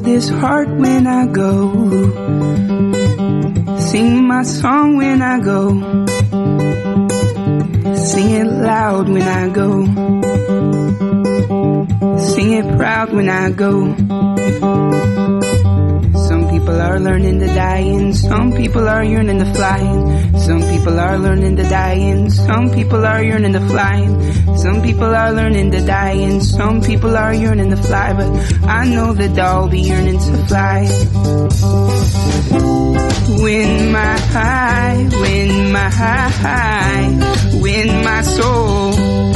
this heart when I go. Sing my song when I go. Sing it loud when I go. Sing it proud when I go. Some people are learning to die and some people are yearning to fly. Some people are learning to die and some people are yearning to fly. Some people are learning to die and some people are yearning to fly. But I know that I'll be yearning to fly. When my high, when my high, when my soul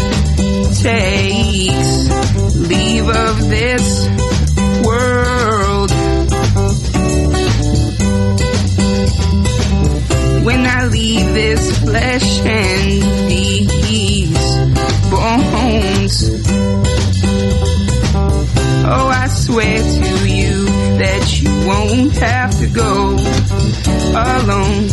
takes leave of this world. When I leave this flesh and these bones, oh, I swear to you that you won't have to go alone.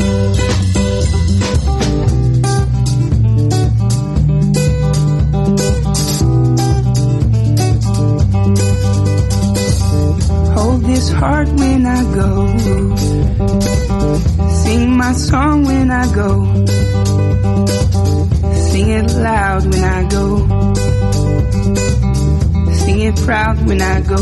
Hold this heart when I go. Sing my song when I go. Sing it loud when I go. Sing it proud when I go.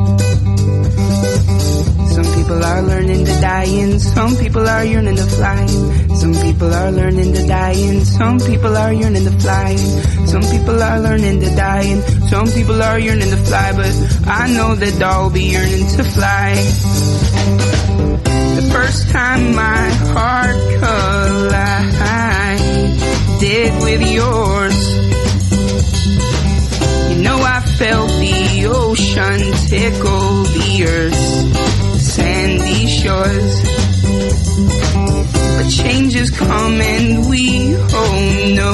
Some people are learning to die and some people are yearning to fly. Some people are learning to die and some people are yearning to fly. Some people are learning to die and some people are yearning to fly. But I know that I'll be yearning to fly. The first time my heart collided with yours, you know I felt the ocean tickle the earth's sandy shores. But changes come and we, oh no,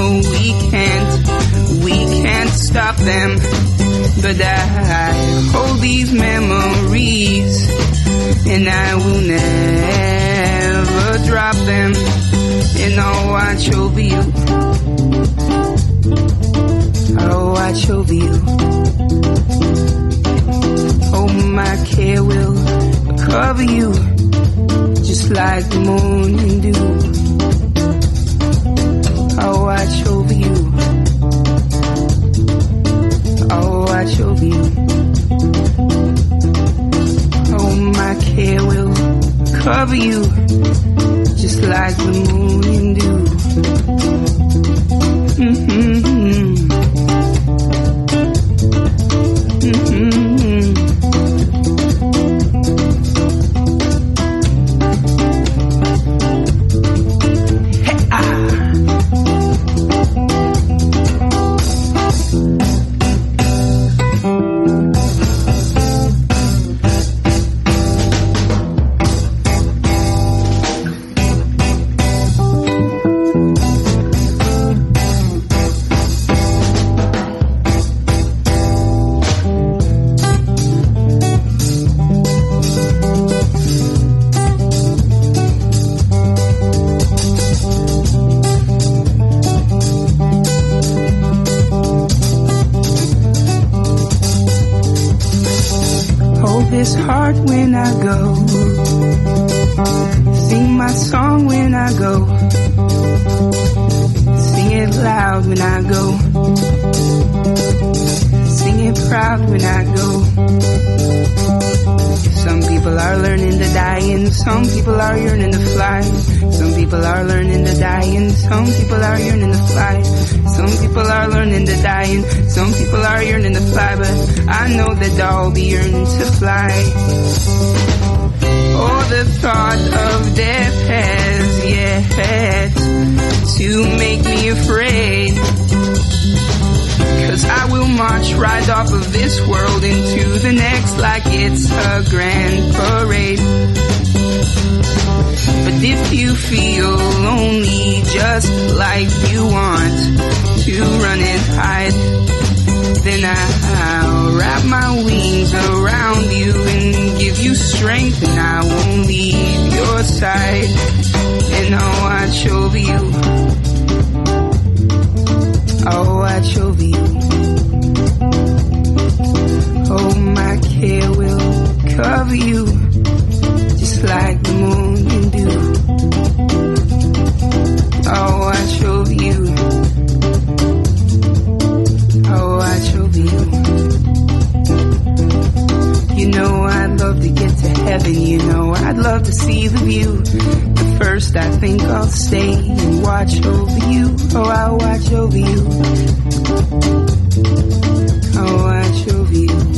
we can't stop them. But I hold these memories and I will never drop them. And I'll watch over you. I'll watch over you. Oh, my care will cover you, just like the moon and dew. I'll watch over you. I'll watch over you. Oh, my care will cover you, just like the moon and dew. This heart when I go. Sing my song when I go. Sing it loud when I go. Sing it proud when I go. Some people are learning to die and some people are yearning to fly. Some people are learning to die and some people are yearning to fly. Some people are learning to die and some people are yearning to fly. But I know that I'll be yearning to fly. Oh, the thought of death has yet to make me afraid. 'Cause I will march right off of this world into the next like it's a grand parade. But if you feel lonely just like you want to run and hide, then I'll wrap my wings around you and give you strength, and I won't leave your side, and I'll watch over you. I'll watch over you. Oh, my care will cover stay and watch over you. Oh, I'll watch over you. I'll watch over you.